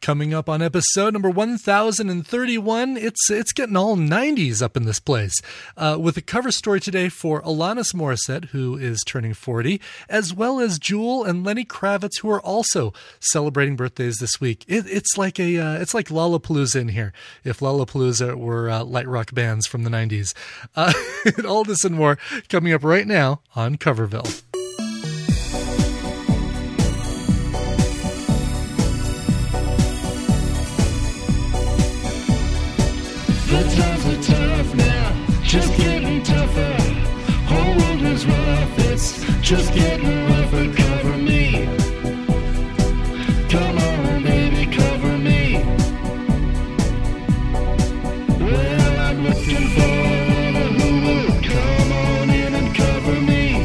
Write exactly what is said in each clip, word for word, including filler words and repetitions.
Coming up on episode number one thousand thirty-one, it's it's getting all nineties up in this place, uh, with a cover story today for Alanis Morissette, who is turning forty, as well as Jewel and Lenny Kravitz, who are also celebrating birthdays this week. It, it's like a uh, it's like Lollapalooza in here, if Lollapalooza were uh, light rock bands from the nineties. Uh, all this and more coming up right now on Coverville. The times are tough now, just getting tougher. Whole world is rough, it's just getting rougher. Cover me, come on baby, cover me. Well, I'm looking for a who will come on in and cover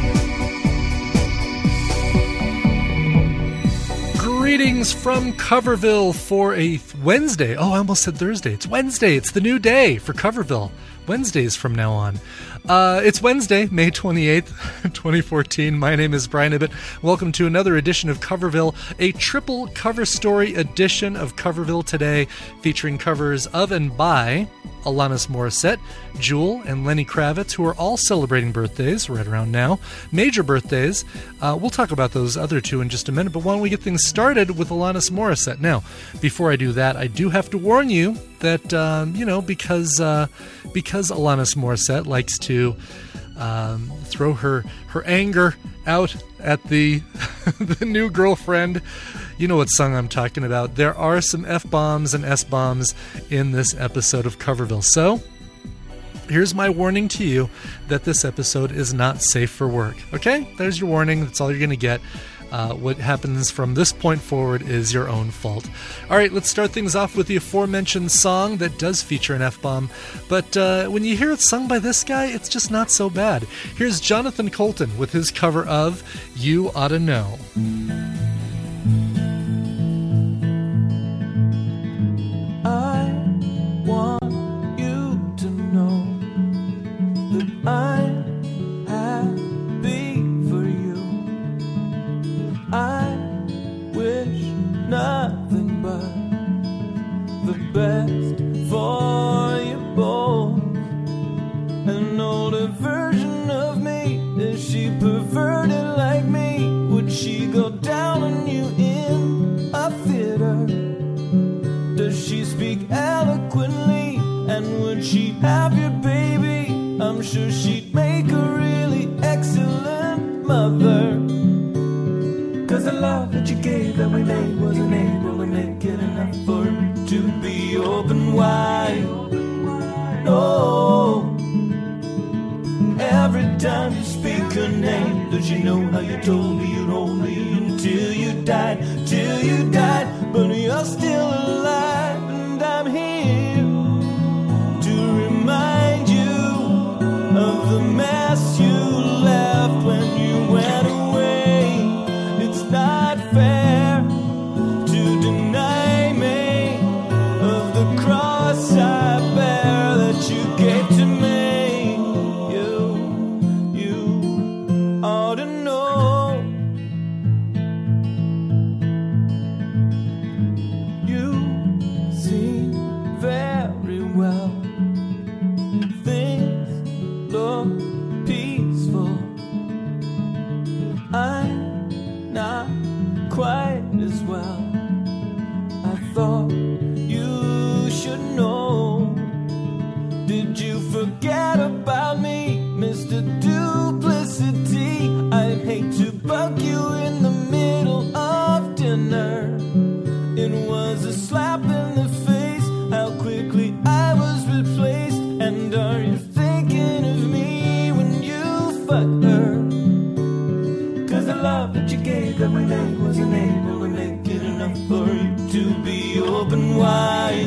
me. Greetings from Coverville for a Wednesday. Oh, I almost said Thursday. It's Wednesday. It's the new day for Coverville. Wednesdays from now on. Uh, it's Wednesday, May twenty-eighth, twenty fourteen. My name is Brian Ibbett. Welcome to another edition of Coverville, a triple cover story edition of Coverville today, featuring covers of and by Alanis Morissette, Jewel, and Lenny Kravitz, who are all celebrating birthdays right around now. Major birthdays. Uh, we'll talk about those other two in just a minute, but why don't we get things started with Alanis Morissette? Now, before I do that, I do have to warn you that, um, you know, because uh, because Alanis Morissette likes to um, throw her, her anger out at the the new girlfriend. You know what song I'm talking about. There are some F-bombs and S-bombs in this episode of Coverville. So, here's my warning to you that this episode is not safe for work. Okay? There's your warning. That's all you're going to get. Uh, what happens from this point forward is your own fault. All right, let's start things off with the aforementioned song that does feature an F-bomb. But uh, when you hear it sung by this guy, it's just not so bad. Here's Jonathan Coulton with his cover of You Oughta Know. I want you to know that I'm happy for you. I wish nothing but the best for you both. An older version of me, is she perverted like me? Would she go down on you in a theater? Does she speak eloquently? And would she have your baby? I'm sure she'd make a really excellent mother. Cause the love that you gave that we made wasn't able to make it enough for you to be open wide. No. Every time you speak her name, don't you know how you told me you'd hold me until you died, till you died, but you're still alive and I'm here to remind you of the mess you left when you went away. It's not fair to deny me of the cross I bear that you gave to me. Forget about me, Mister Duplicity. I'd hate to bug you in the middle of dinner. It was a slap in the face, how quickly I was replaced. And are you thinking of me when you fucked her? Cause the love that you gave that we made wasn't able to make it enough for you to be open wide.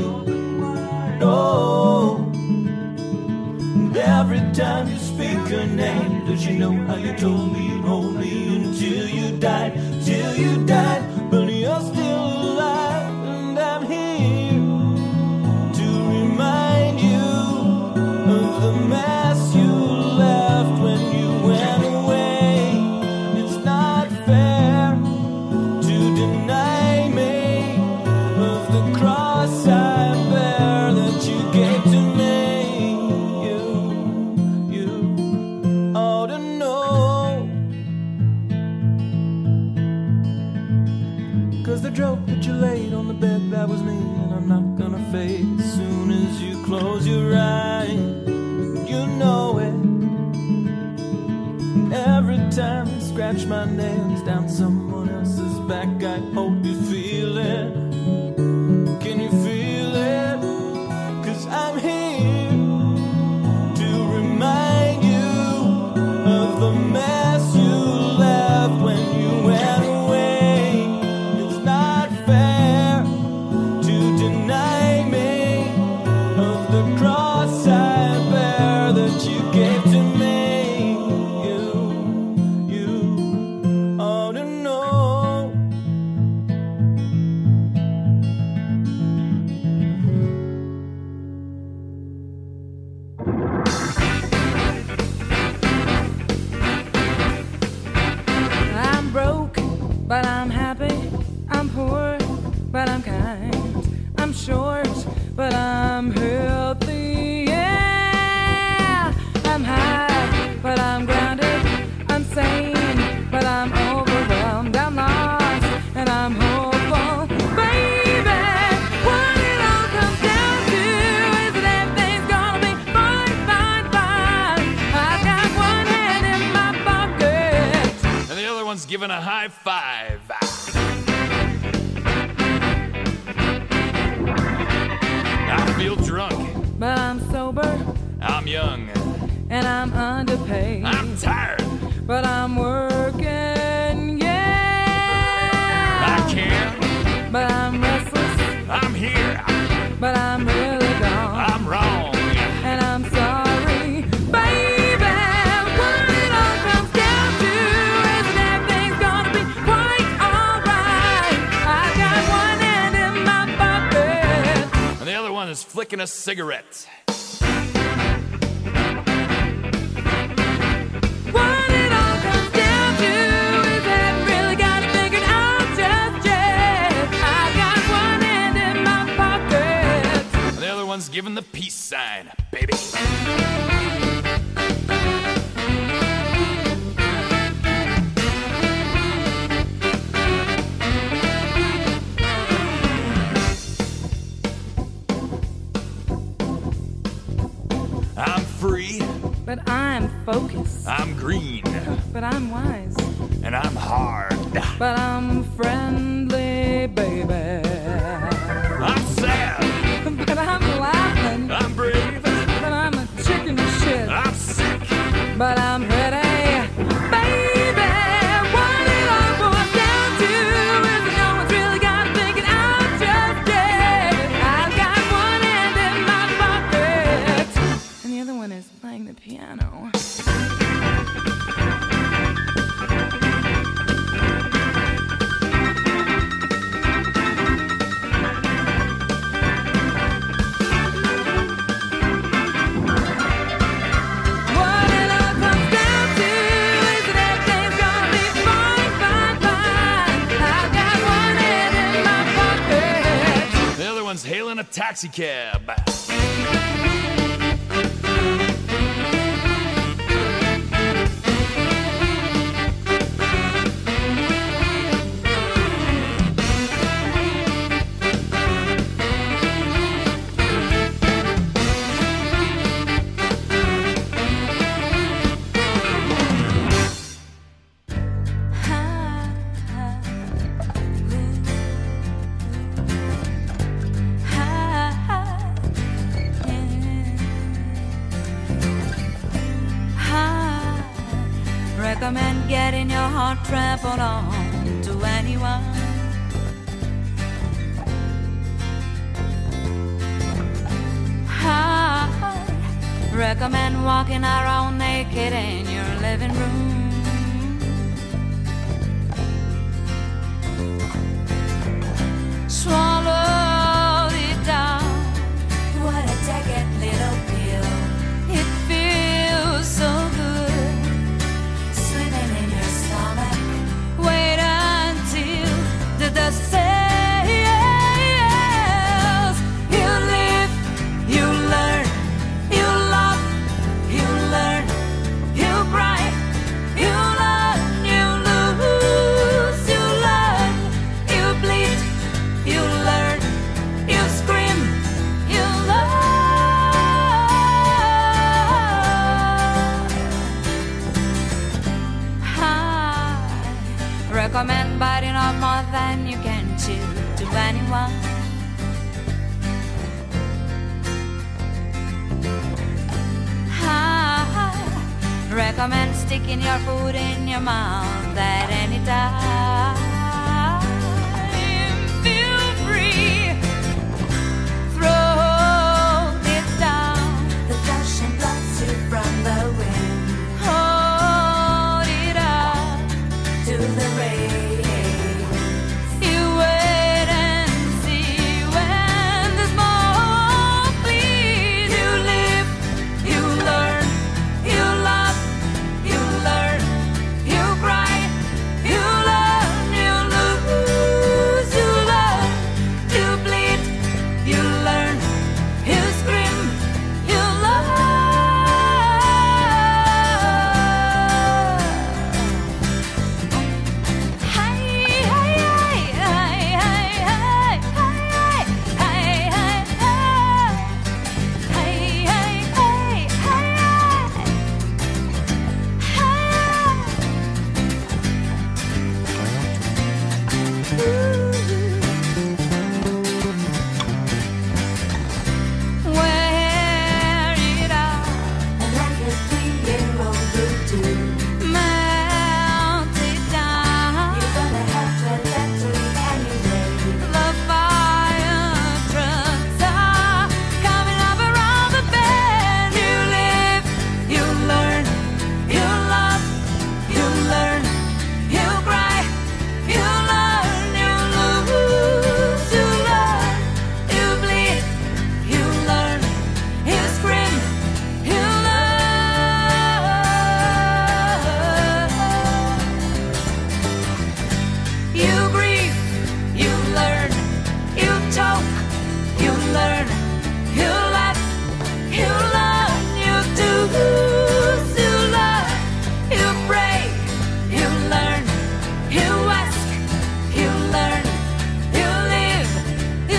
No. Every time you speak her name, don't you know how you told me you'd hold me until you died, till you died, but you're still alive and I'm here to remind you of the mess you left when you went away. It's not fair to deny me of the laid on the bed, that was me, and I'm not gonna fade. As soon as you close your eyes, you know it. Every time you scratch my nails down someone else's back, I hope you feel it. Can you feel it? 'Cause I'm here to remind you of the mess you left when you went away. It's not fair to deny me of the cross I bear that you gave to me. But I'm happy, I'm poor, but I'm kind. I'm short, but I'm healthy, yeah. I'm high, but I'm grounded. I'm sane, but I'm overwhelmed. I'm lost, and I'm hopeful. Baby, what it all comes down to is that everything's gonna be fine, fine, fine. I've got one hand in my pocket, and the other one's giving a high five. I feel drunk, but I'm sober. I'm young, and I'm underpaid. I'm tired, but I'm working, yeah. I care, but I'm restless. I'm here, but I'm really gone. I'm wrong, and I'm sorry, baby. What it all comes down to is that everything's gonna be quite alright. I got one hand in my pocket, and the other one is flicking a cigarette. What it all comes down to is that I really got it figured out just yet. I got one hand in my pocket, and the other one's giving the peace sign, baby. I'm free, but I'm focused. I'm green, but I'm wise, and I'm hard, but I'm friendly, baby. I'm sad, but I'm laughing. I'm brave, but I'm a chicken shit. I'm sick, but I'm ready, baby. What it all boils down to is that no one's really got it figured out just yet. I've got one hand in my pocket, and the other one is playing the piano. What it all comes down to is that everything's gonna be fine, fine, fine. I've got one hand in my pocket, the other one's hailing a taxi cab. Recommend getting your heart trampled on to anyone. I recommend walking around naked in your living room. Swallow it down. What a decade little pill. It feels so good. Swimming in your stomach. Wait until the dust settles. You live, you learn, you love, you learn, you bright, you learn, you lose, you learn, you bleed, you welcome and sticking your food in your mouth at any time. Feel free, throw it down. The cushion blocks you from the wind. Hold it up to the rain. You wait and see when there's more. Please, you live, you learn, you love, you learn, you cry, you learn, you lose, you learn, you bleed, you learn, you scream, you love. Hi, hi, hi, hi, hi, hi, hi, hi, hi, hi, hi, wear it out like a three-year-old voodoo. Melt it down. You're gonna have to let it anyway. The fire trucks are coming up around the bend. You live, you learn, you love, you learn, you cry, you learn, you lose, you learn, you bleed, you learn, you scream, you love. You grieve, you learn, you talk, you learn, you laugh, you learn, you do, you learn, you pray, you learn, you ask, you learn, you live, you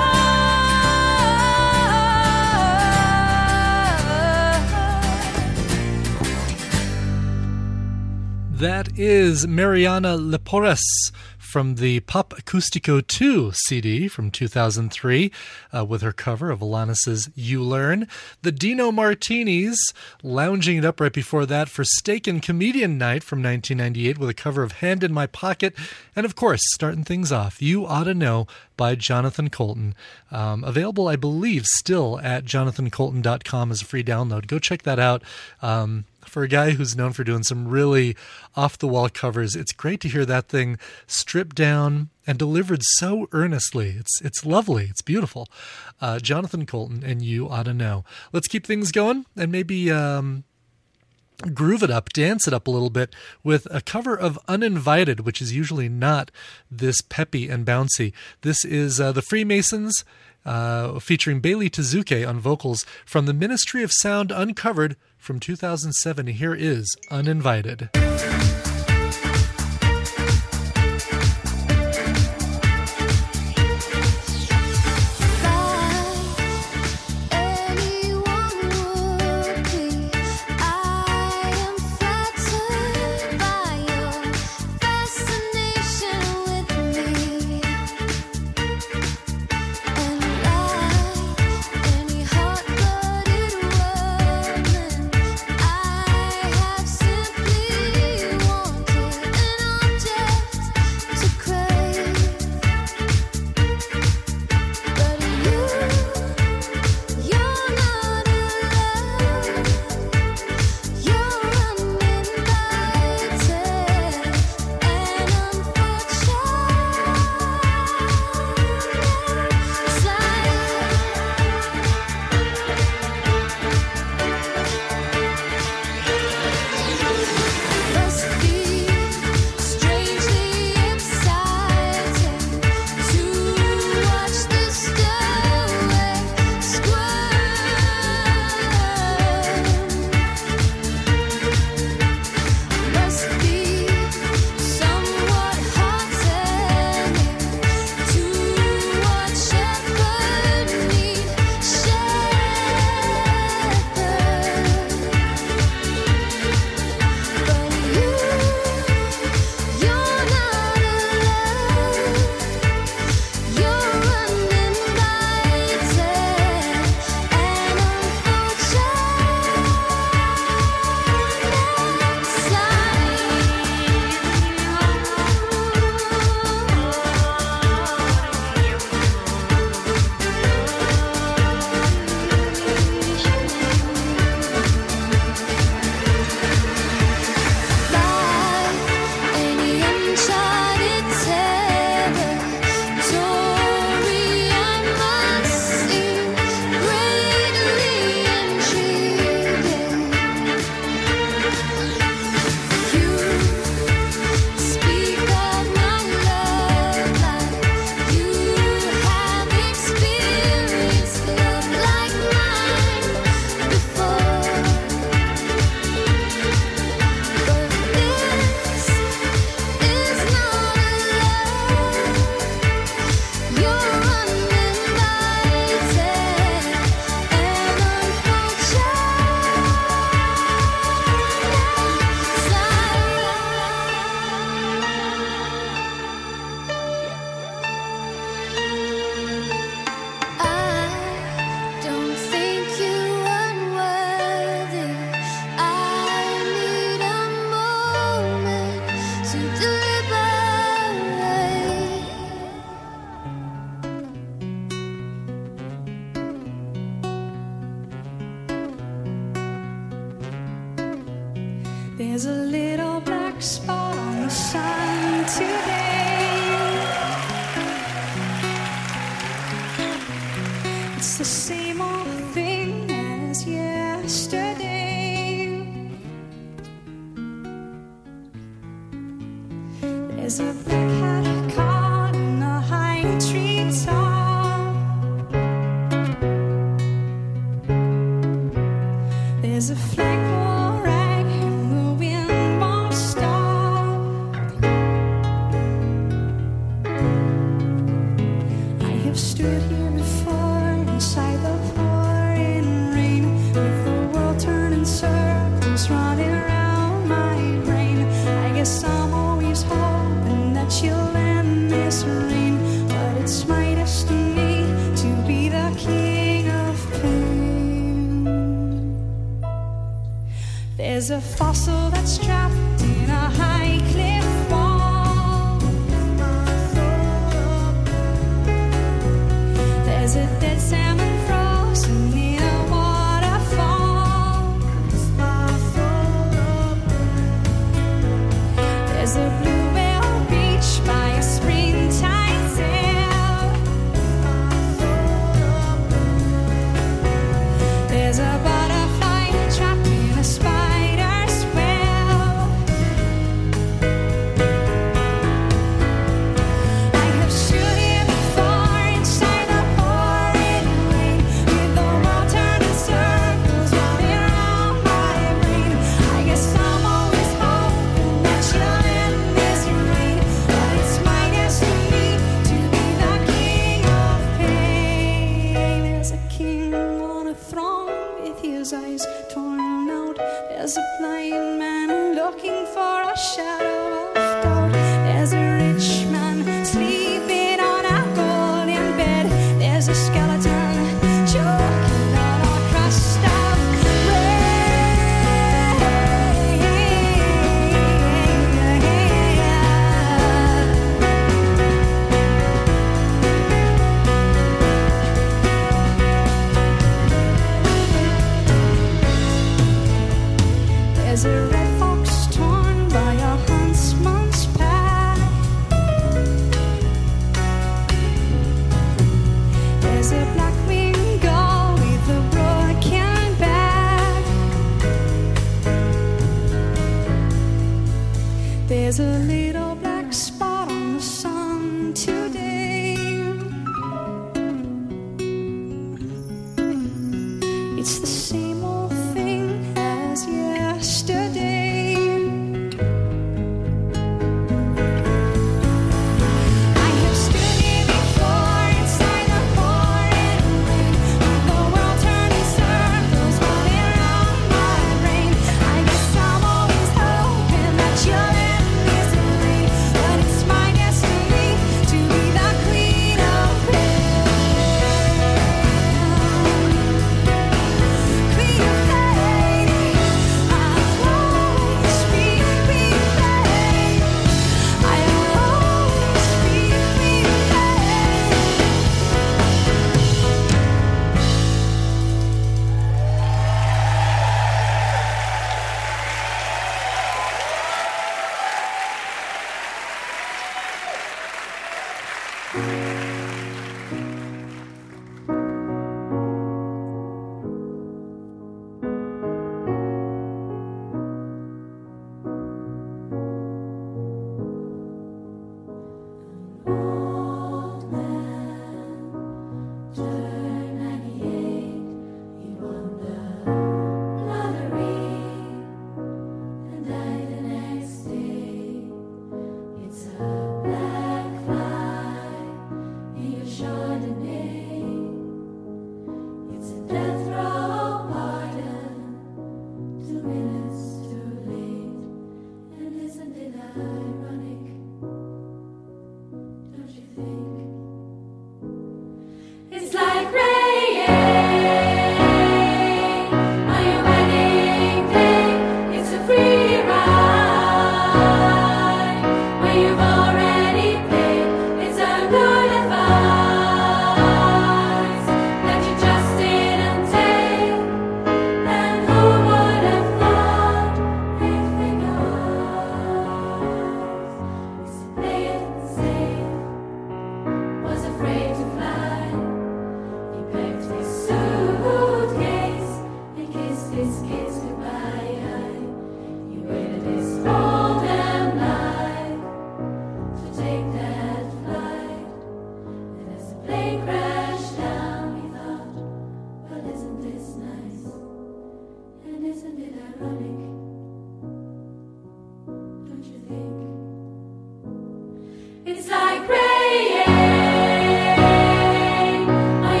love. That is Mariana Leporres from the Pop Acústico two C D from two thousand three uh, with her cover of Alanis's You Learn. The Dino Martinis lounging it up right before that for Steak and Comedian Night from nineteen ninety-eight with a cover of Hand in My Pocket. And of course, starting things off, You Oughta Know by Jonathan Coulton. Um, available, I believe, still at jonathan coulton dot com as a free download. Go check that out. Um, For a guy who's known for doing some really off-the-wall covers, it's great to hear that thing stripped down and delivered so earnestly. It's it's lovely. It's beautiful. Uh, Jonathan Coulton and You Oughta Know. Let's keep things going and maybe um, groove it up, dance it up a little bit with a cover of Uninvited, which is usually not this peppy and bouncy. This is uh, the Freemasons uh, featuring Bailey Tezuke on vocals from the Ministry of Sound Uncovered from two thousand seven. Here is Uninvited. Simply There's a little black spot on the sun today. It's the same old thing as yesterday. There's a black hat caught in a high tree top. There's a flagpole rag and the wind won't stop. I have stood here before inside the pouring rain, with the world turning circles running around my brain. I guess I'm always hoping that you'll end this rain, but it's my destiny to be the king of pain. There's a fossil that's trapped in a high cliff wall. There's a dead salmon frozen in a waterfall. There's a blue whale beach by a springtime sail. There's a butterfly trapped in a spider's web. I have stood here before inside the pouring rain, with the world turning circles running around my brain. I guess I'm always hoping that you'll end this rain, but it's my destiny to be the king of pain. There's a king on a throne with his eyes torn out. There's a blind man looking for a shadow of doubt. There's a rich man sleeping on a golden bed. There's a skeleton choking on a crust of bread. There's a red fox torn by a huntsman's pack. There's a black-winged gull with a broken back. There's a little black spot on the sun today. It's the same old thing as yesterday. I have stood here before inside the pouring rain, with the world turning circles running around my brain. I guess I'm always hoping that you'll end this rain, but it's my destiny to be the queen of pain. Queen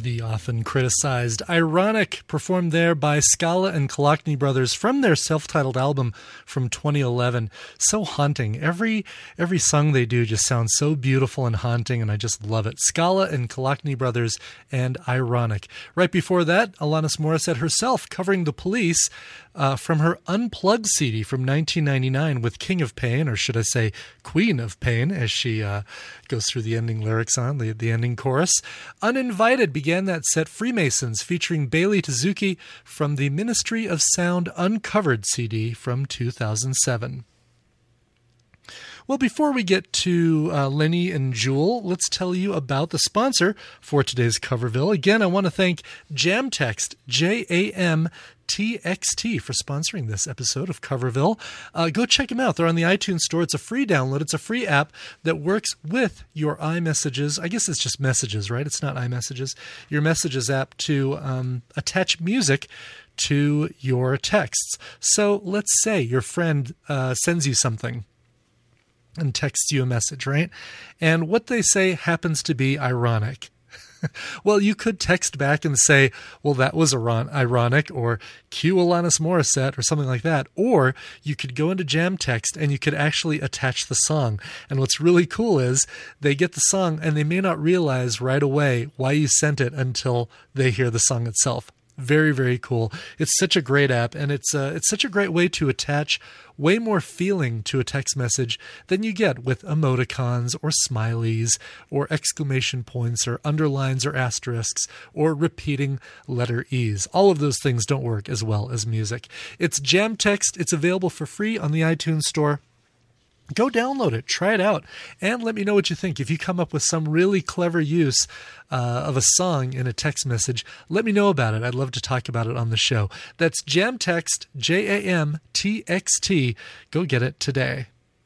The often criticized Ironic, performed there by Scala and Kolakny Brothers from their self-titled album from twenty eleven. So haunting. Every every song they do just sounds so beautiful and haunting, and I just love it. Scala and Kolakny Brothers and Ironic. Right before that, Alanis Morissette herself covering The Police uh, from her Unplugged C D from nineteen ninety-nine with King of Pain, or should I say Queen of Pain, as she uh, goes through the ending lyrics on, the, the ending chorus. Uninvited began that set Freemasons featuring Bailey Tezuki from the Ministry of Sound Uncovered C D from two thousand seven. Well, before we get to uh, Lenny and Jewel, let's tell you about the sponsor for today's Coverville. Again, I want to thank Jamtext, J A M T X T, for sponsoring this episode of Coverville. Uh, go check them out. They're on the iTunes Store. It's a free download. It's a free app that works with your iMessages. I guess it's just messages, right? It's not iMessages. Your Messages app to um, attach music to your texts. So let's say your friend uh, sends you something and texts you a message, right? And what they say happens to be ironic. Well, you could text back and say, well, that was ironic, or cue Alanis Morissette, or something like that. Or you could go into Jamtext and you could actually attach the song. And what's really cool is they get the song and they may not realize right away why you sent it until they hear the song itself. Very, very cool. It's such a great app, and it's uh, it's such a great way to attach way more feeling to a text message than you get with emoticons or smileys or exclamation points or underlines or asterisks or repeating letter E's. All of those things don't work as well as music. It's Jamtext. It's available for free on the iTunes Store. Go download it, try it out, and let me know what you think. If you come up with some really clever use uh, of a song in a text message, let me know about it. I'd love to talk about it on the show. That's Jamtext, J A M T X T. Go get it today.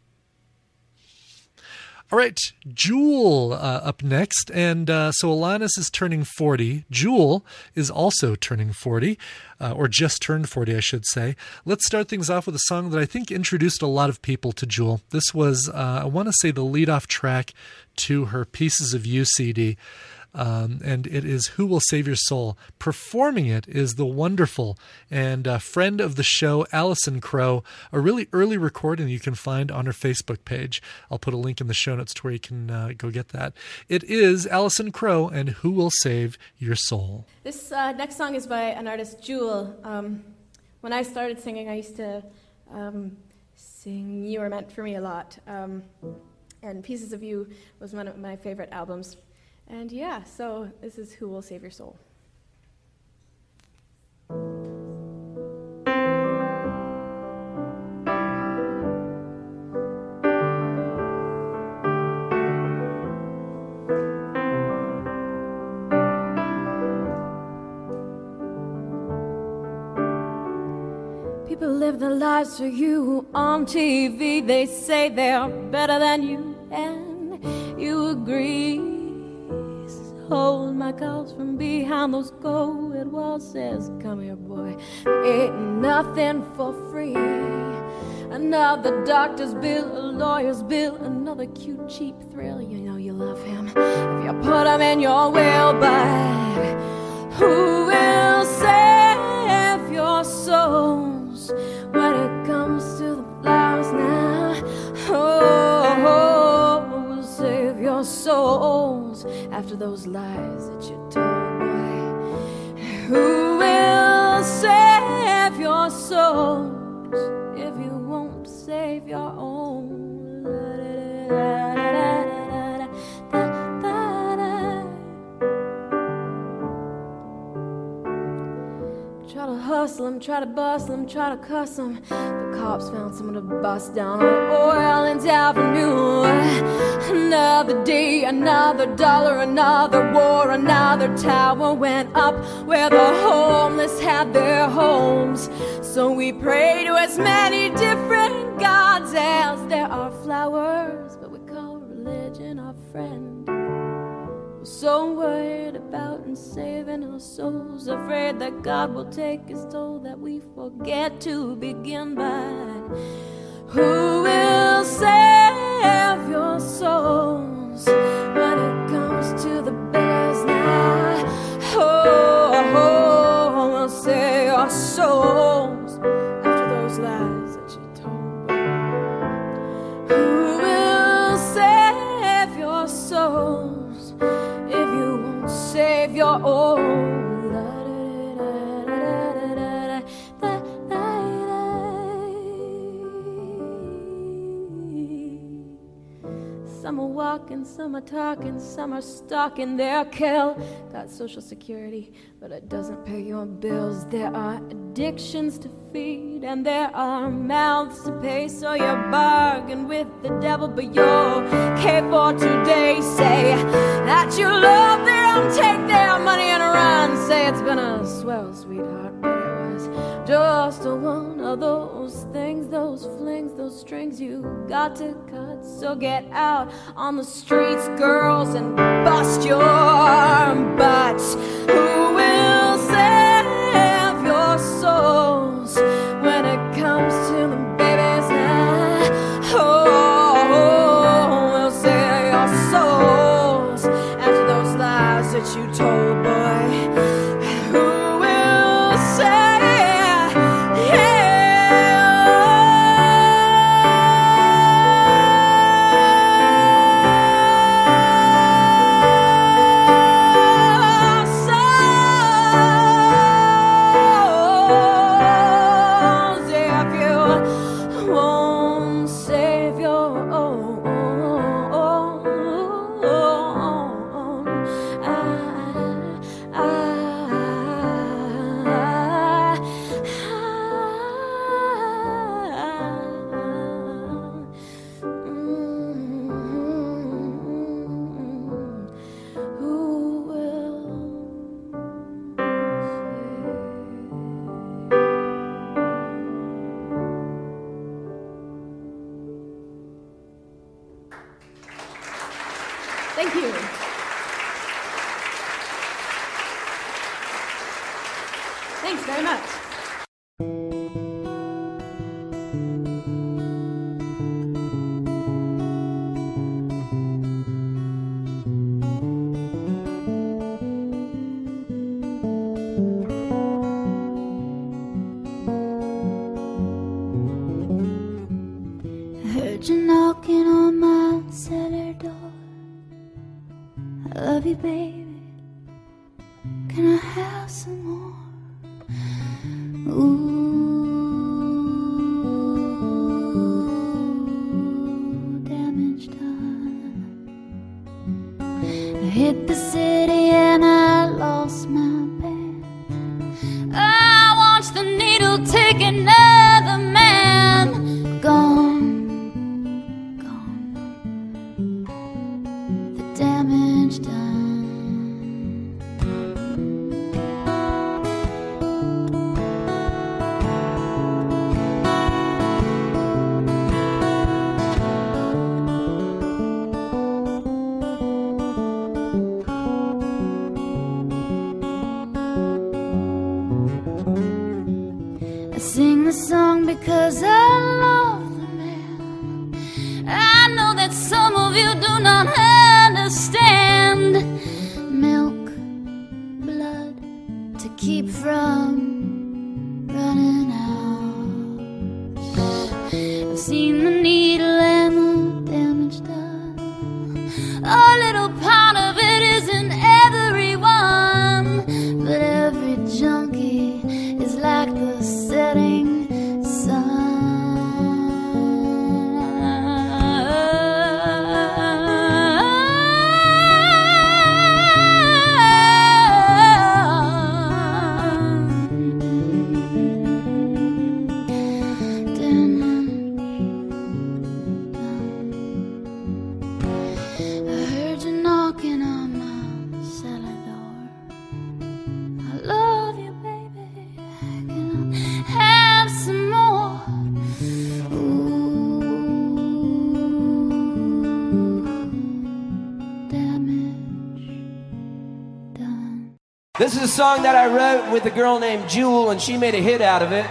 All right, Jewel uh, up next. And uh, so Alanis is turning forty. Jewel is also turning forty, uh, or just turned forty, I should say. Let's start things off with a song that I think introduced a lot of people to Jewel. This was, uh, I want to say, the lead-off track to her Pieces of You C D. Um, and it is Who Will Save Your Soul. Performing it is the wonderful and uh, friend of the show, Alison Crow, a really early recording you can find on her Facebook page. I'll put a link in the show notes to where you can uh, go get that. It is Alison Crow and Who Will Save Your Soul. This uh, next song is by an artist, Jewel. Um, when I started singing, I used to um, sing You Are Meant For Me a lot. Um, and Pieces of You was one of my favorite albums. And yeah, so this is Who Will Save Your Soul. People live their lives for you on T V. They say they're better than you, and you agree. Hold my calls from behind those gold walls. Says, come here, boy. Ain't nothing for free. Another doctor's bill, a lawyer's bill, another cute, cheap thrill. You know you love him if you put him in your will. But who will save your souls when it comes to the flowers now? Oh, who will save your souls after those lies that you told, boy? Who will save your souls if you won't save your own? Try to hustle him, try to bustle him, try to cuss him. The cops found someone to bust down on Orleans Avenue. Another day, another dollar, another war, another tower went up where the homeless had their homes. So we pray to as many different gods as there are flowers, but we call religion our friend. We're so worried about and saving our souls, afraid that God will take his toll, that we forget to begin by. Who will save your souls when it comes to the beggars now? your souls after those lies that you told? Who will save your souls if you won't save your own? Some are walking, some are talking, some are stalking their kill. Got social security, but it doesn't pay your bills. There are addictions to feed, and there are mouths to pay. So you bargain with the devil, but you'll care for today. Say that you love them, take their money and run. Say it's been a swell, sweetheart, but it was just one of those things, those flings, those strings you got to cut. So get out on the streets, girls, and bust your butts. Who will save your souls when it comes to them babies now? Oh, we'll save your souls after those lies that you told, boy. Who will save? Thank you. Thanks very much. I heard you knocking on my cellar door. I love you, baby. Can I have some more? Ooh, damage done. I hit the city and I lost my bed. I watched the needle take another man. Gone, gone. The damage done. I sing the song because I love the man. I know that some of you do not understand. Milk, blood, to keep from running out. I've seen the needle and the damage done. A little part of it isn't everyone, but every junkie is like the setting sun. I heard you knocking on my cellar door. I love you, baby. Can I have some more? Ooh, damage done. This is a song that I wrote with a girl named Jewel, and she made a hit out of it.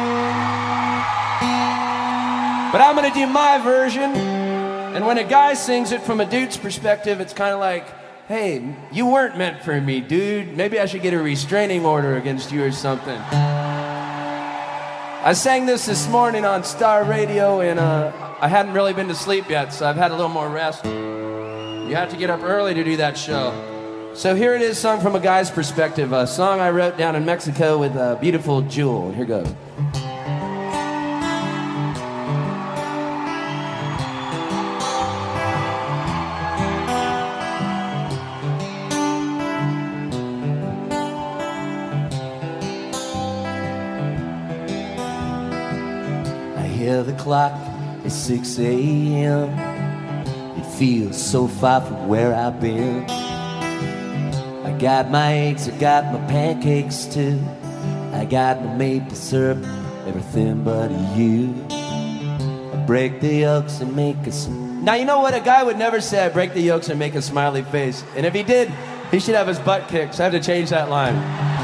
But I'm gonna do my version, and when a guy sings it from a dude's perspective, it's kind of like, hey, you weren't meant for me, dude. Maybe I should get a restraining order against you or something. I sang this this morning on Star Radio, and uh, I hadn't really been to sleep yet, so I've had a little more rest. You have to get up early to do that show. So here it is, sung from a guy's perspective, a song I wrote down in Mexico with a beautiful Jewel. Here goes. The clock is six a.m. It feels so far from where I've been. I got my eggs, I got my pancakes too. I got my maple syrup, everything but you. I break the yolks and make a sm- Now you know what? A guy would never say I break the yolks and make a smiley face. And if he did, he should have his butt kicked. So I have to change that line.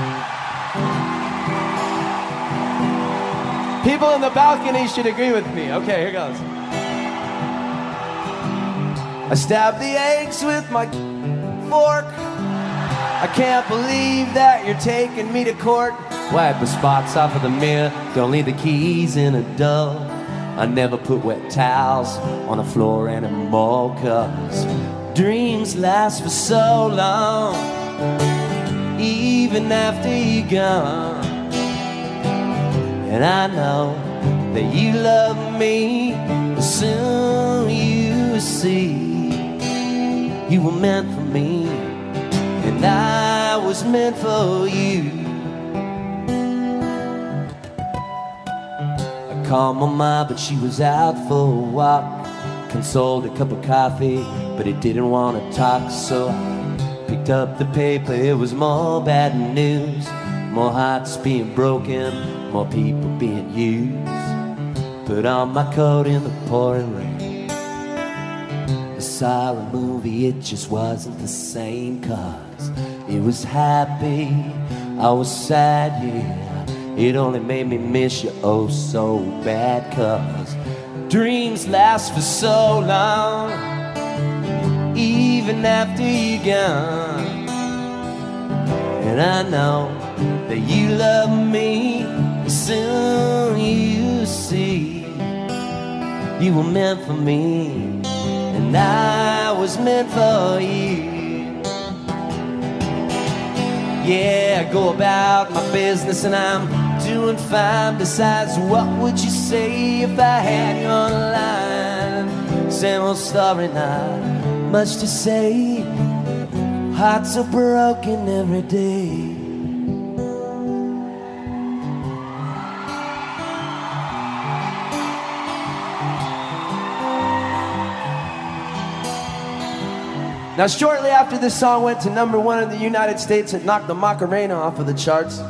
People in the balcony should agree with me. Okay, here goes. I stab the eggs with my fork. I can't believe that you're taking me to court. Wipe the spots off of the mirror. Don't leave the keys in a door. I never put wet towels on the floor anymore, 'cause dreams last for so long, even after you're gone. And I know that you love me, but soon you see you were meant for me, and I was meant for you. I called my mom, but she was out for a walk. Consoled a cup of coffee, but it didn't want to talk, so I picked up the paper. It was more bad news, more hearts being broken, more people being used. Put on my coat in the pouring rain. I saw a movie, it just wasn't the same, 'cause it was happy, I was sad, yeah. It only made me miss you oh so bad, 'cause dreams last for so long, even after you're gone. And I know that you love me, soon you see you were meant for me, and I was meant for you. Yeah, I go about my business and I'm doing fine. Besides, what would you say if I had you on the line? Same old story, not much to say. Hearts are broken every day. Now, shortly after this song went to number one in the United States, it knocked the Macarena off of the charts.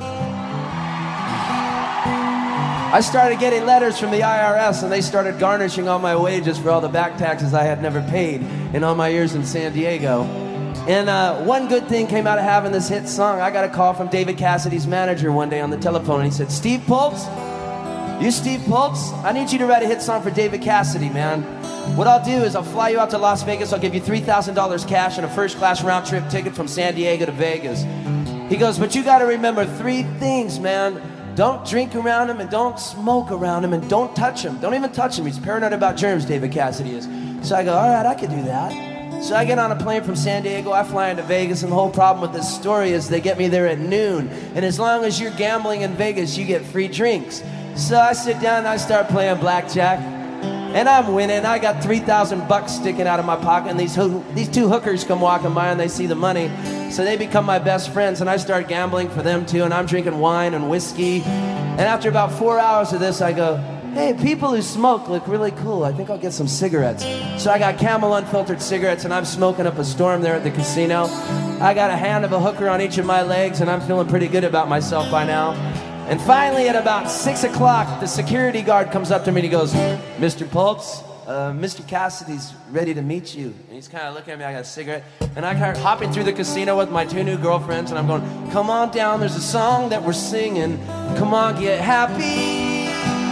I started getting letters from the I R S, and they started garnishing all my wages for all the back taxes I had never paid in all my years in San Diego. And uh, one good thing came out of having this hit song. I got a call from David Cassidy's manager one day on the telephone, and he said, "Steve Poltz? You Steve Poltz? I need you to write a hit song for David Cassidy, man. What I'll do is I'll fly you out to Las Vegas. I'll give you three thousand dollars cash and a first-class round-trip ticket from San Diego to Vegas." He goes, "But you got to remember three things, man. Don't drink around him, and don't smoke around him, and don't touch him. Don't even touch him. He's paranoid about germs, David Cassidy is." So I go, "All right, I could do that." So I get on a plane from San Diego, I fly into Vegas, and the whole problem with this story is they get me there at noon. And as long as you're gambling in Vegas, you get free drinks. So I sit down and I start playing blackjack. And I'm winning. I got three thousand bucks sticking out of my pocket, and these ho- these two hookers come walking by and they see the money. So they become my best friends, and I start gambling for them too, and I'm drinking wine and whiskey. And after about four hours of this, I go, "Hey, people who smoke look really cool. I think I'll get some cigarettes." So I got Camel unfiltered cigarettes, and I'm smoking up a storm there at the casino. I got a hand of a hooker on each of my legs, and I'm feeling pretty good about myself by now. And finally, at about six o'clock, the security guard comes up to me and he goes, "Mister Poltz, uh, Mister Cassidy's ready to meet you." And he's kind of looking at me, I got a cigarette. And I start hopping through the casino with my two new girlfriends, and I'm going, "Come on down, there's a song that we're singing. Come on, get happy.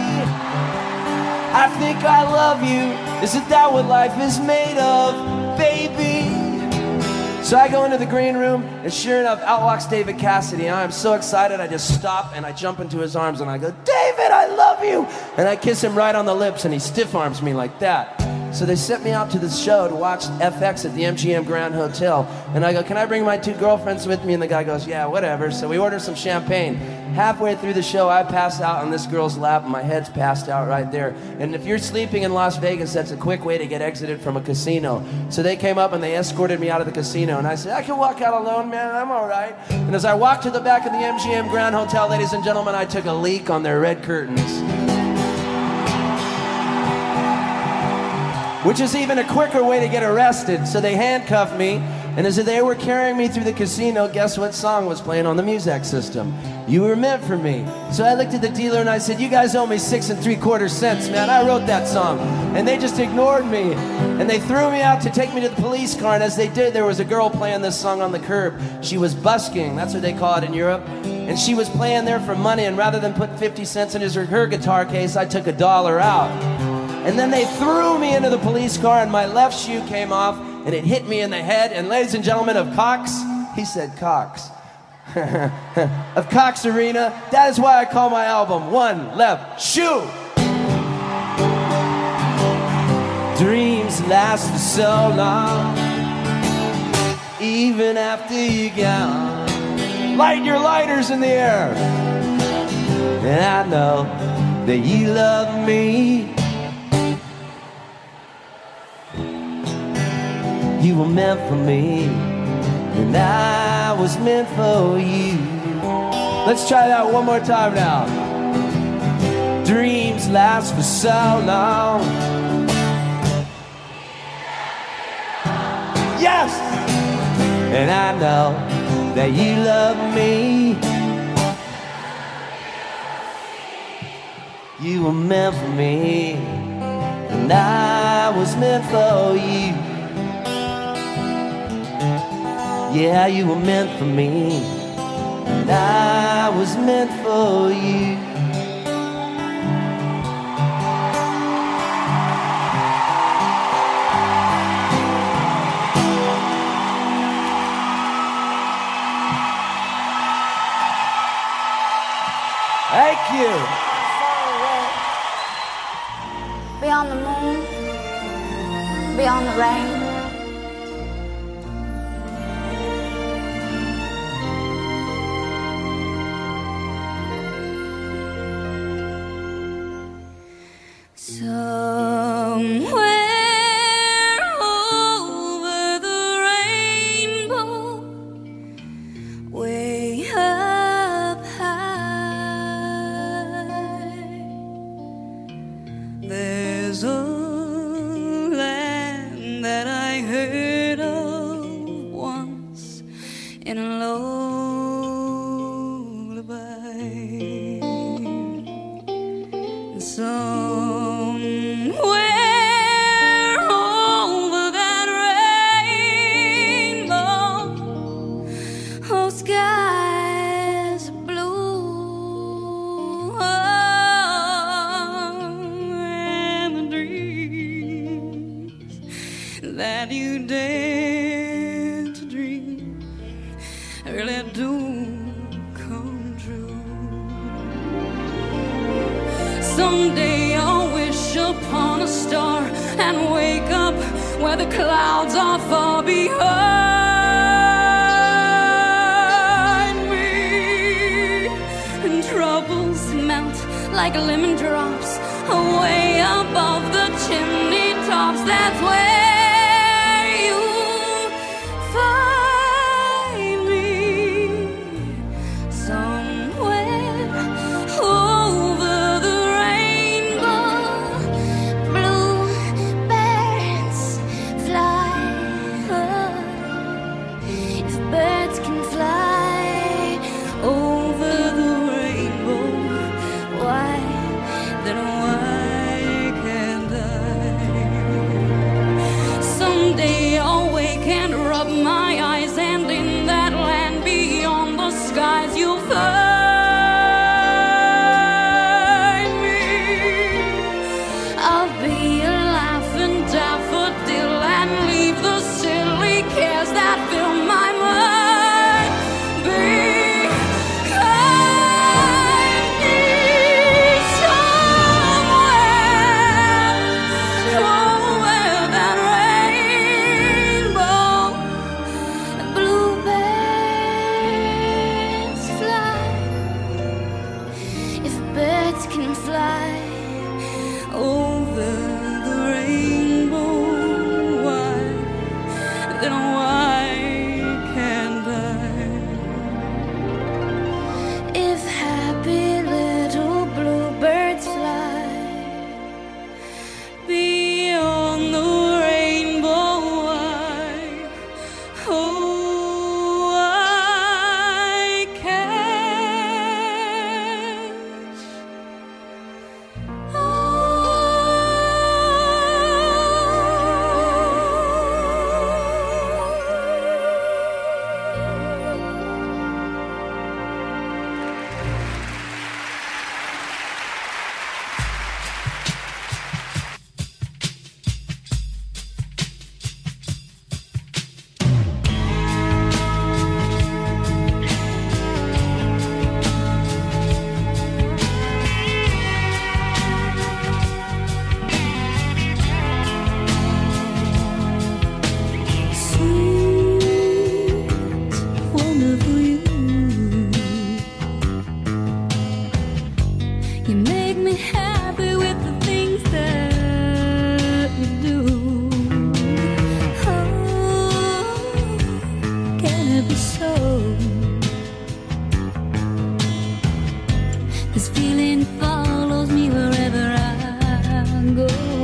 I think I love you. Isn't that what life is made of, baby?" So I go into the green room, and sure enough, out walks David Cassidy, and I'm so excited, I just stop, and I jump into his arms, and I go, "David, I love love you. And I kiss him right on the lips, and he stiff arms me like that. So they sent me out to the show to watch F X at the M G M Grand Hotel. And I go, can I bring my two girlfriends with me? And the guy goes, yeah, whatever. So we order some champagne. Halfway through the show, I pass out on this girl's lap, and my head's passed out right there. And if you're sleeping in Las Vegas, that's a quick way to get exited from a casino. So they came up and they escorted me out of the casino. And I said, I can walk out alone, man. I'm all right. And as I walked to the back of the M G M Grand Hotel, ladies and gentlemen, I took a leak on their red curtains. Which is even a quicker way to get arrested. So they handcuffed me, and as they were carrying me through the casino, guess what song was playing on the music system? You Were Meant for Me. So I looked at the dealer and I said, you guys owe me six and three quarter cents, man. I wrote that song. And they just ignored me. And they threw me out to take me to the police car, and as they did, there was a girl playing this song on the curb. She was busking, that's what they call it in Europe. And she was playing there for money, and rather than put fifty cents in her, her guitar case, I took a dollar out. And then they threw me into the police car, and my left shoe came off, and it hit me in the head. And ladies and gentlemen of Cox, he said Cox, of Cox Arena, that is why I call my album One Left Shoe. Dreams last for so long, even after you're gone. Light your lighters in the air. And I know that you love me. You were meant for me, and I was meant for you. Let's try that one more time now. Dreams last for so long. Yes! And I know that you love me. You were meant for me, and I was meant for you. Yeah, you were meant for me, and I was meant for you. Thank you. Beyond the moon, beyond the rain. Somewhere over the rainbow, way up high, there's a land that I heard of once in a lullaby. And somewhere over that rainbow, oh, skies blue, oh, and the dreams that you dare to dream really do come true. Someday I'll wish upon a star and wake up where the clouds are far behind me, and troubles melt like lemon drops away above the chimney tops. That's where you find me. Somewhere over the rainbow, bluebirds fly. If birds can fly over the rainbow, why, then why can't I? Someday I'll wake and rub my eyes, and in that land beyond the skies you'll find me. I'll be a laughing daffodil and leave the silly cares that fill my mind behind me. Somewhere can fly over the rainbow. Why, then why can't I? If happy little bluebirds fly beyond the rainbow, why, oh, I can't. Wonderful you, you make me happy with the things that you do. Oh, can it be so? This feeling follows me wherever I go.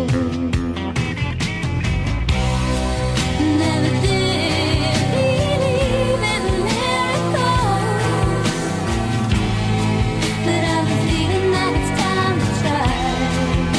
Never did believe in miracles, but I've been feeling that it's time to try.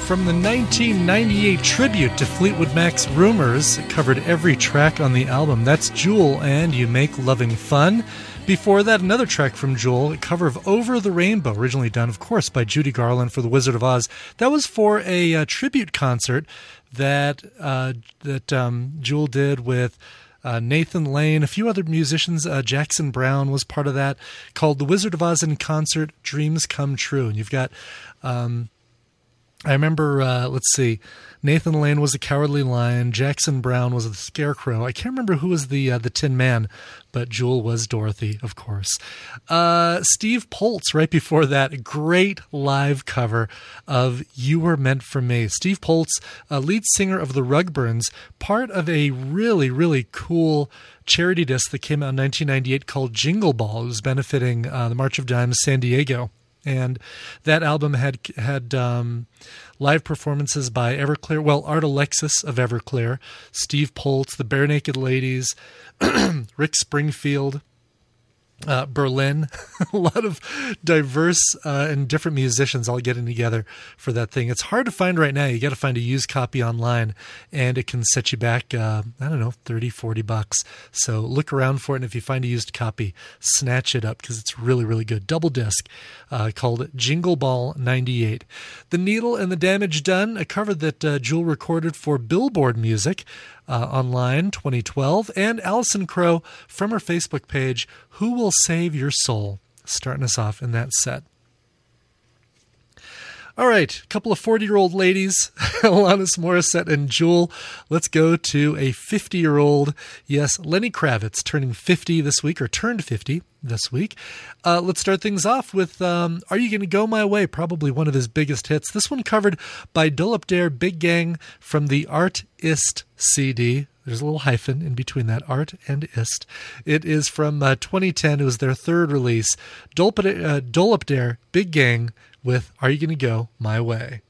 from the nineteen ninety-eight tribute to Fleetwood Mac's Rumors. It covered every track on the album. That's Jewel and You Make Loving Fun. Before that, another track from Jewel, a cover of Over the Rainbow, originally done, of course, by Judy Garland for The Wizard of Oz. That was for a uh, tribute concert that uh, that um, Jewel did with uh, Nathan Lane, a few other musicians. Uh, Jackson Brown was part of that, called The Wizard of Oz in Concert, Dreams Come True. And you've got... Um, I remember, uh, let's see, Nathan Lane was the Cowardly Lion, Jackson Brown was the Scarecrow. I can't remember who was the uh, the Tin Man, but Jewel was Dorothy, of course. Uh, Steve Poltz, right before that, a great live cover of You Were Meant for Me. Steve Poltz, uh, lead singer of the Rugburns, part of a really, really cool charity disc that came out in nineteen ninety-eight called Jingle Ball. It was benefiting uh, the March of Dimes San Diego. And that album had had um, live performances by Everclear, well, Art Alexis of Everclear, Steve Poltz, the Bare Naked Ladies, Rick Springfield, uh, Berlin, a lot of diverse uh, and different musicians all getting together for that thing. It's hard to find right now. You got to find a used copy online, and it can set you back, uh, I don't know, thirty, forty bucks. So look around for it, and if you find a used copy, snatch it up because it's really, really good. Double disc uh, called Jingle Ball ninety-eight. The Needle and the Damage Done, a cover that uh, Jewel recorded for Billboard Music. Uh, online twenty twelve, and Alison Crow from her Facebook page, Who Will Save Your Soul, starting us off in that set. All right, a couple of forty-year-old ladies, Alanis Morissette and Jewel. Let's go to a fifty-year-old, yes, Lenny Kravitz, turning fifty this week, or turned fifty this week. Uh, let's start things off with um, Are You Gonna Go My Way, probably one of his biggest hits. This one covered by Dulip Dare Big Gang from the Art Ist C D. There's a little hyphen in between that, Art and Ist. It is from uh, twenty ten. It was their third release. Dulip, uh, Dulip Dare Big Gang with Are You Gonna Go My Way?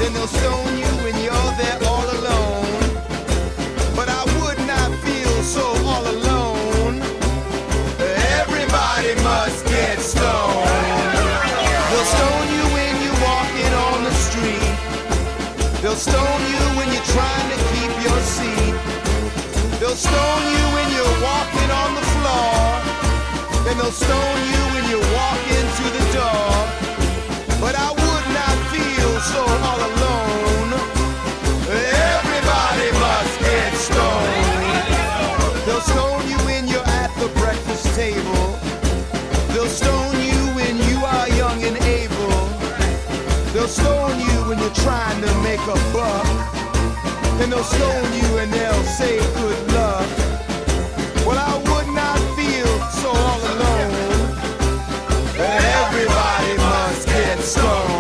then they'll stone you when you're there all alone. But I would not feel so all alone. Everybody must get stoned. They'll stone you when you're walking on the street. They'll stone you when you're trying to keep your seat. They'll stone you when you're walking on the floor. Then they'll stone you when you're walking to the door. But I would not feel so all alone. Everybody must get stoned. They'll stone you when you're at the breakfast table. They'll stone you when you are young and able. They'll stone you when you're trying to make a buck. And they'll stone you and they'll say good luck. Well, I would not feel so all alone. Everybody must get stoned.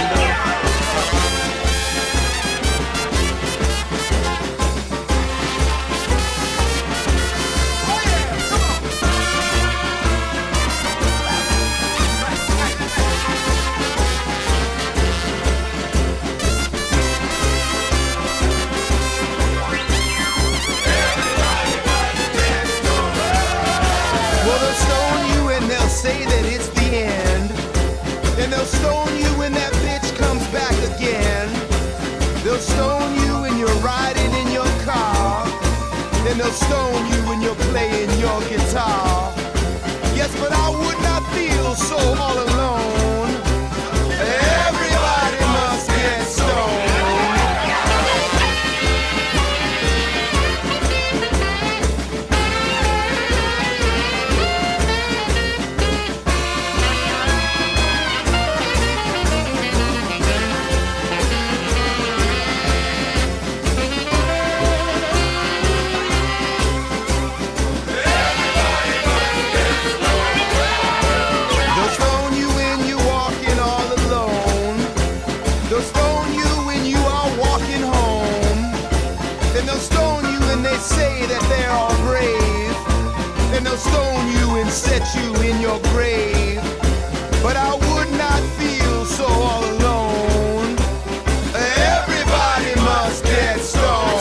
Say that it's the end. And they'll stone you when that bitch comes back again. They'll stone you when you're riding in your car. Then they'll stone you when you're playing your guitar. Yes, but I would not feel so all alone. Everybody must get stoned. Say that they're all brave, then they'll stone you and set you in your grave. But I would not feel so all alone. Everybody must get stoned.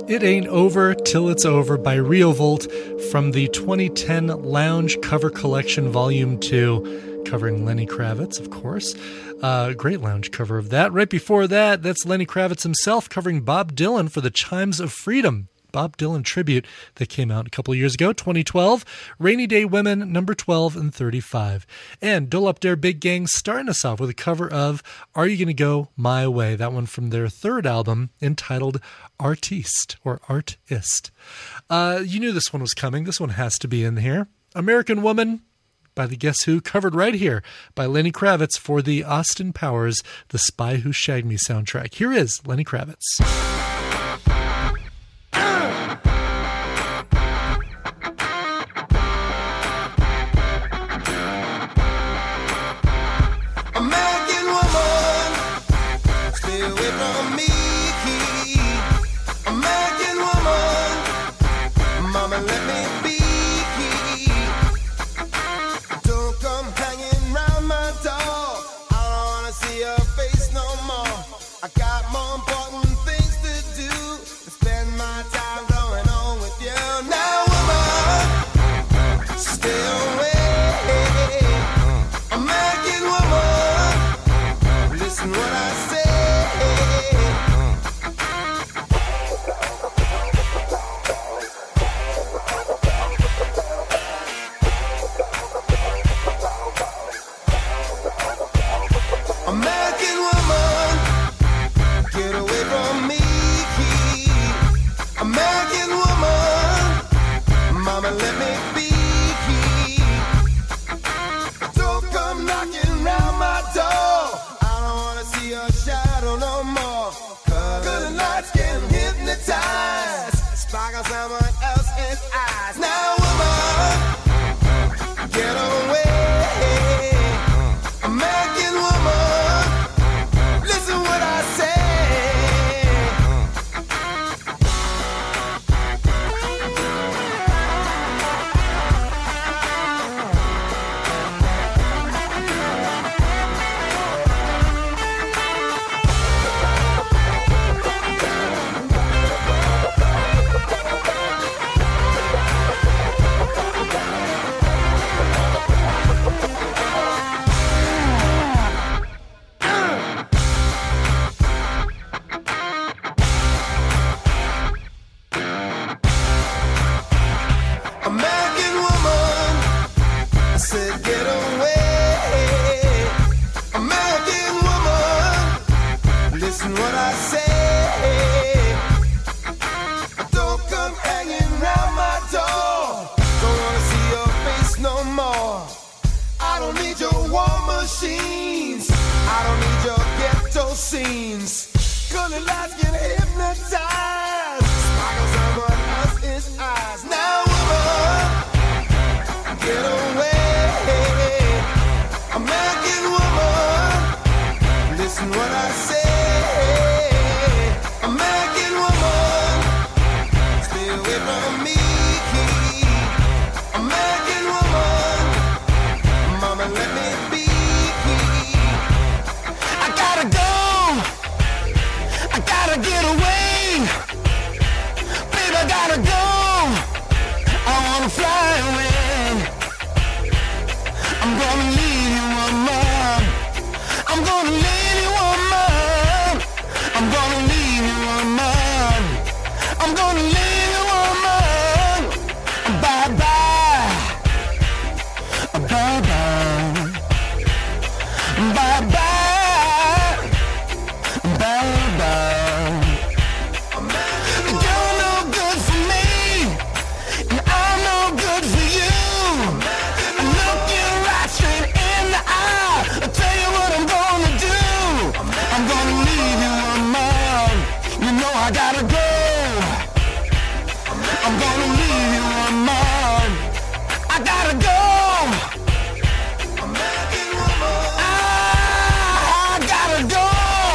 It Ain't Over Till It's Over by Riovolt from the twenty ten Lounge Cover Collection Volume two, covering Lenny Kravitz, of course. Uh, great Lounge cover of that. Right before that, that's Lenny Kravitz himself covering Bob Dylan for the Chimes of Freedom. Bob Dylan tribute that came out a couple of years ago, twenty twelve. Rainy Day Women, number twelve and thirty-five. And Dole Up Dare Big Gang starting us off with a cover of Are You Gonna Go My Way? That one from their third album entitled Artiste or Artist. Uh, you knew this one was coming. This one has to be in here. American Woman by the Guess Who, covered right here by Lenny Kravitz for the Austin Powers The Spy Who Shagged Me soundtrack. Here is Lenny Kravitz. American woman, stay away from me. American woman, mama, let me be. Don't come hanging round my door. I don't wanna see your face no more. I got more important things to do than spend my time going on with you. Now, woman, stay away. American woman, listen what I say. American woman, get away from me. American woman, mama, let me be. Don't come knocking round my door. I don't wanna see your shadow no more. Cause good lights can hypnotize, sparkle someone else's eyes. Now, woman, get away. American woman, listen what I say. American woman, I said get away. American woman, listen what I say. Don't come hanging round my door. Don't wanna see your face no more. I don't need your war machines. I don't need your ghetto scenes. Colored lights can hypnotize, sparkle someone else's eyes. Now, woman, get away. American woman, listen what I say. American woman, stay away from me. American woman, mama, let me be. I gotta go. I gotta get away. Baby, I gotta go. I wanna fly away. I'm gonna leave you, woman. I'm gonna leave you, woman. I'm gonna leave you, woman. I'm gonna leave you, woman. Bye bye. Bye bye. Bye bye. Bye bye. You're no good for me, and I'm no good for you. I look you right straight in the eye. I'll tell you what I'm gonna do. I'm gonna leave you, woman. You know I gotta go. I'm gonna leave you, woman. I gotta go. American woman, I gotta go.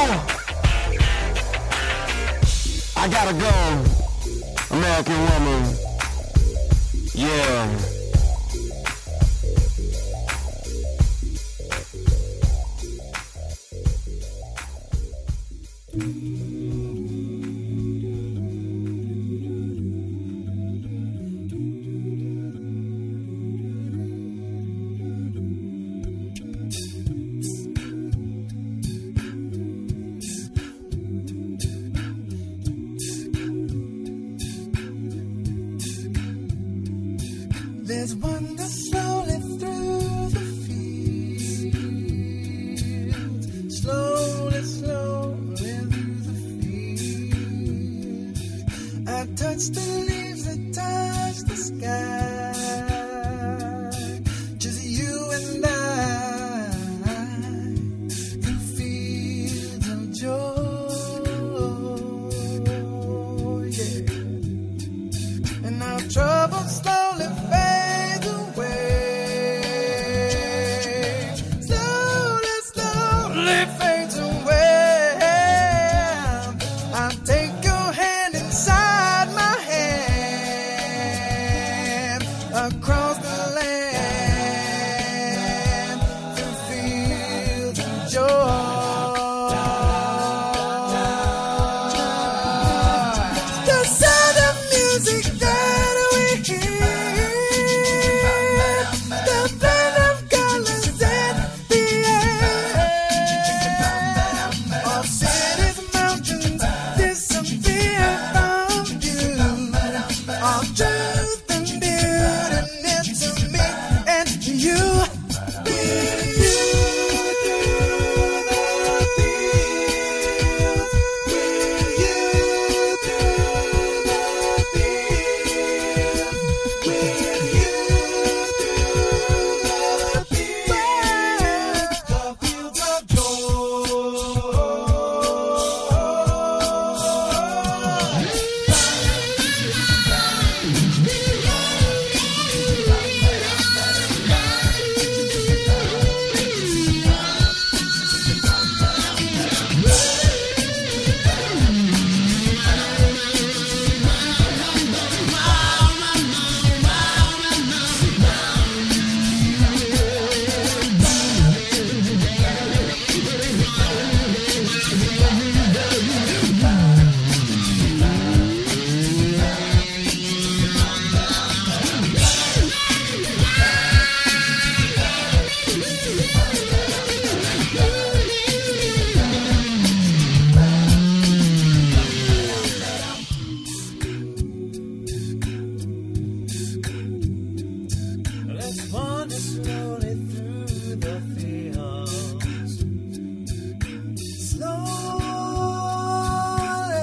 I gotta go. American woman. Yeah. There's one that's slowly through the fields, slowly, slowly through the fields. I touch the leaves that touch the sky, just you and I, through fields of joy, yeah. And our troubles slowly fade away, slowly, slowly fades away. I'll take your hand inside my hand, across the land, through fields of joy. The sound of music that we hear, the blend of colors in the air, all cities, mountains disappear from view, all truth and beauty near to me and you. With you through the fields, with you through the fields, with you through the fields, the fields of Let's wander slowly through the fields, slowly.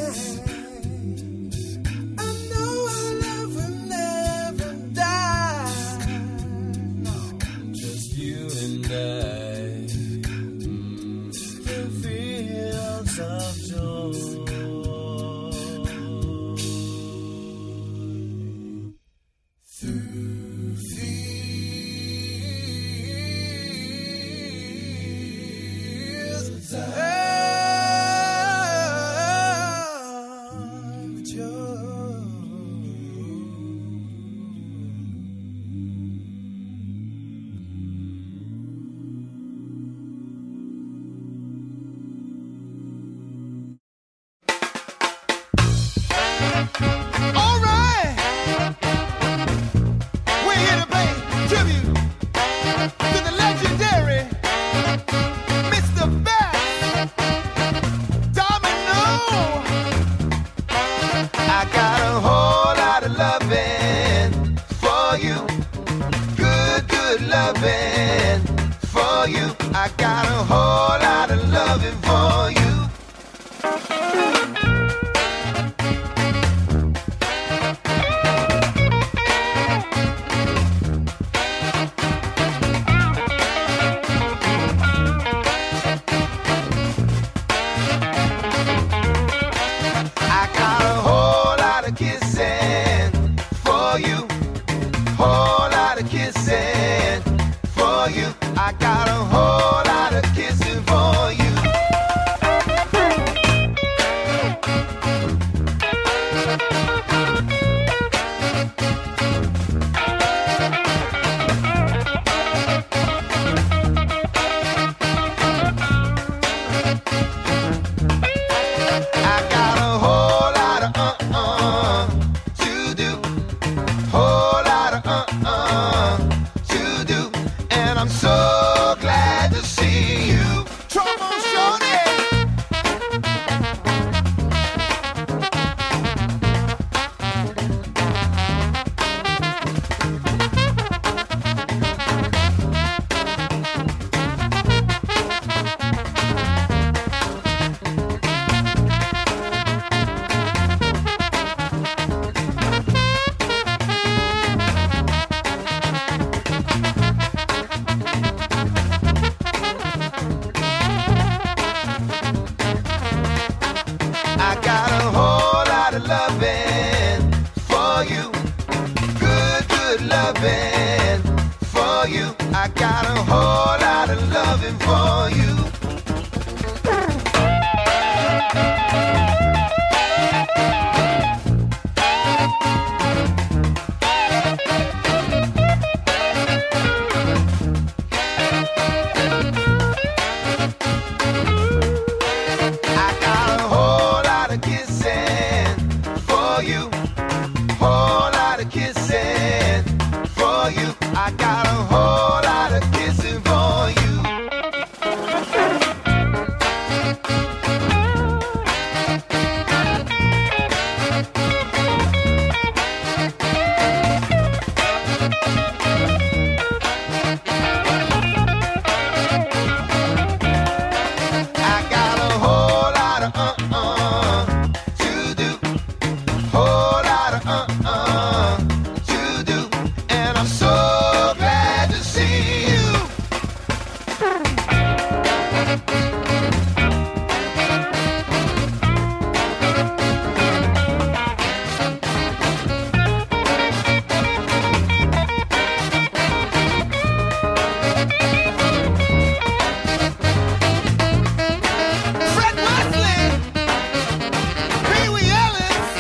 I know our love will never die. No, just you and I, mm, through fields of joy. Through fields of All right. We're here to pay tribute to the legendary Mister Bass Domino. I got a whole lot of loving for you. Good, good loving for you. I got a whole lot of loving for you. I got a whole lot of kissing for you. Whole lot of kissing for you. I got a whole lot of kissing for you. I got a whole lot of uh-uh to do. Whole lot of uh-uh to do. And I'm so glad to see of loving for you. I got a whole lot of loving for you. I got a whole lot of kissing for you. I got a whole lot of uh-uh to do. Whole lot of uh-uh to do. And I'm so glad to see you. Fred Wesley, Pee Wee Ellis,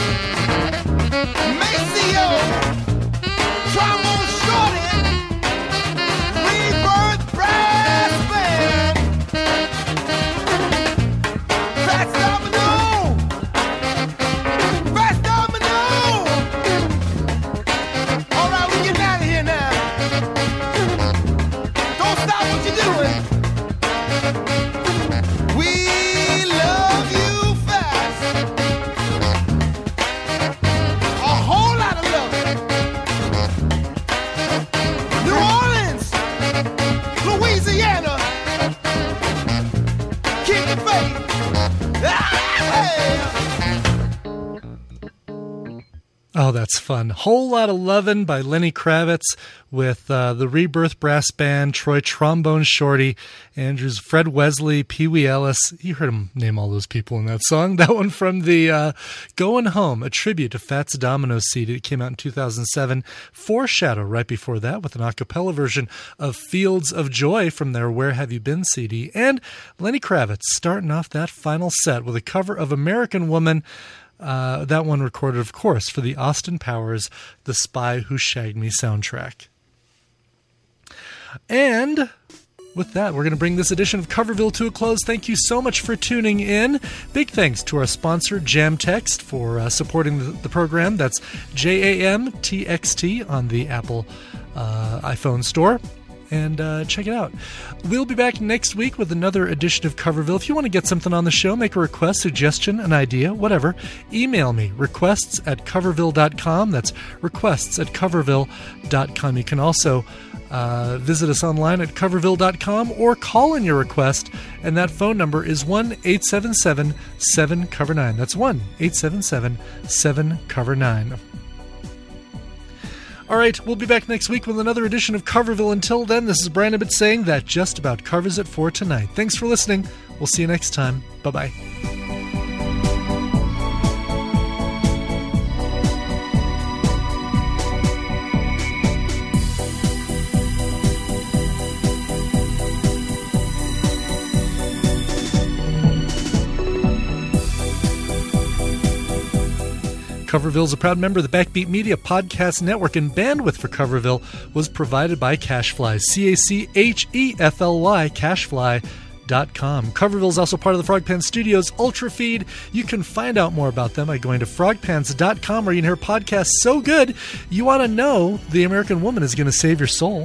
Maceo, Trombone Shorty, Rebirth Brass Band, Fats Domino, Fats Domino. All right, we getting out of here now. Don't stop what you're doing. We love you fast. A whole lot of love. New Orleans, Louisiana. Keep the faith. Ah, Oh, that's fun. Whole Lot of Lovin' by Lenny Kravitz with uh, the Rebirth Brass Band, Troy Trombone Shorty, Andrews, Fred Wesley, Pee Wee Ellis. You heard him name all those people in that song. That one from the uh, Going Home, a tribute to Fats Domino C D. It came out in two thousand seven. Foreshadow right before that with an a cappella version of Fields of Joy from their Where Have You Been C D. And Lenny Kravitz starting off that final set with a cover of American Woman. Uh, that one recorded, of course, for the Austin Powers The Spy Who Shagged Me soundtrack. And with that, we're going to bring this edition of Coverville to a close. Thank you so much for tuning in. Big thanks to our sponsor, Jamtext, for uh, supporting the, the program. That's J A M T X T on the Apple uh, iPhone store. And uh, check it out. We'll be back next week with another edition of Coverville. If you want to get something on the show, make a request, suggestion, an idea, whatever, email me, requests at coverville dot com. That's requests at coverville dot com. You can also uh, visit us online at coverville dot com or call in your request, and that phone number is one eight seven seven seven cover nine. That's one eight seven seven seven cover nine. All right, we'll be back next week with another edition of Coverville. Until then, this is Brian Ibbett saying that just about covers it for tonight. Thanks for listening. We'll see you next time. Bye-bye. Coverville is a proud member of the Backbeat Media Podcast Network, and bandwidth for Coverville was provided by Cashfly, C A C H E F L Y, cashfly dot com. Coverville is also part of the Frogpants Studios Ultra Feed. You can find out more about them by going to frogpants dot com, where you can hear podcasts so good you want to know the American Woman is going to save your soul.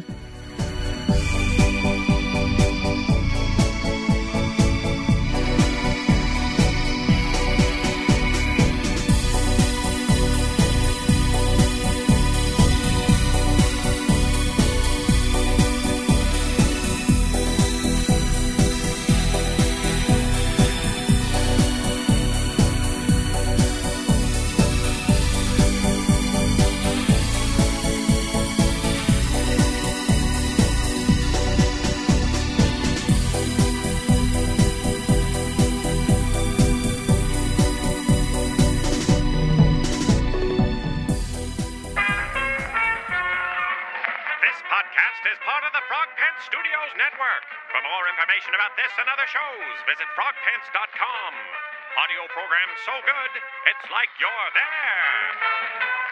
podcast is part of the Frog Pants Studios Network. For more information about this and other shows, visit frog pants dot com. Audio program so good, it's like you're there.